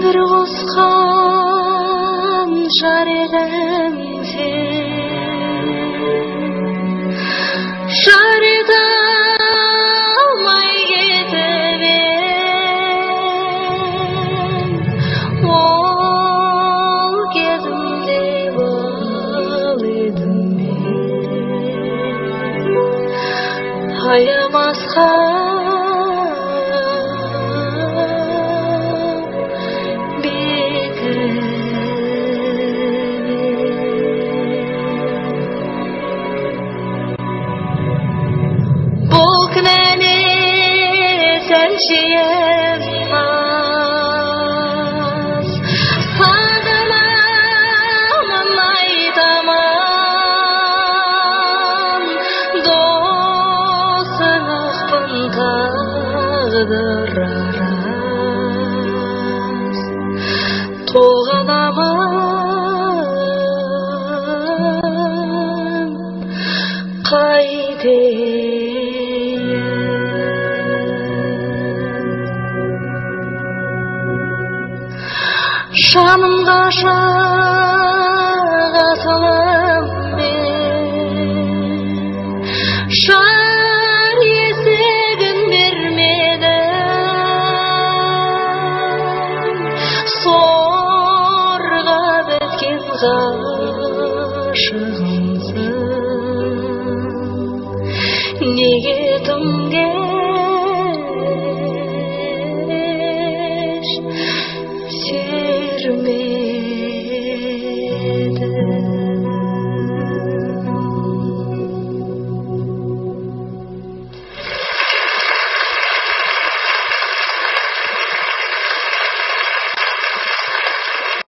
бір қосқан жар едің сен, жар ете алмай кетіп ең, ол кезімде бол едім мен, аямасқа Yaşayamaz, sağlamam aytamam, dostun akpın tağdır araz, toğanamam kaydet. Жанымға жағасалым мен, жар есігін бермедің, сорға біткен ғашығымсың, неге түнге